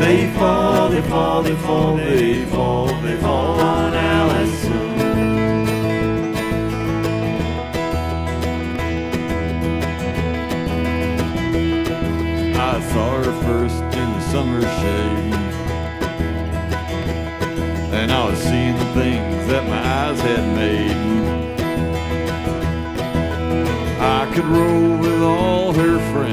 They fall, they fall, they fall, they fall, they fall on Allison. I saw her first in the summer shade, and I was seeing the things that my eyes had made. I could roll with all her friends,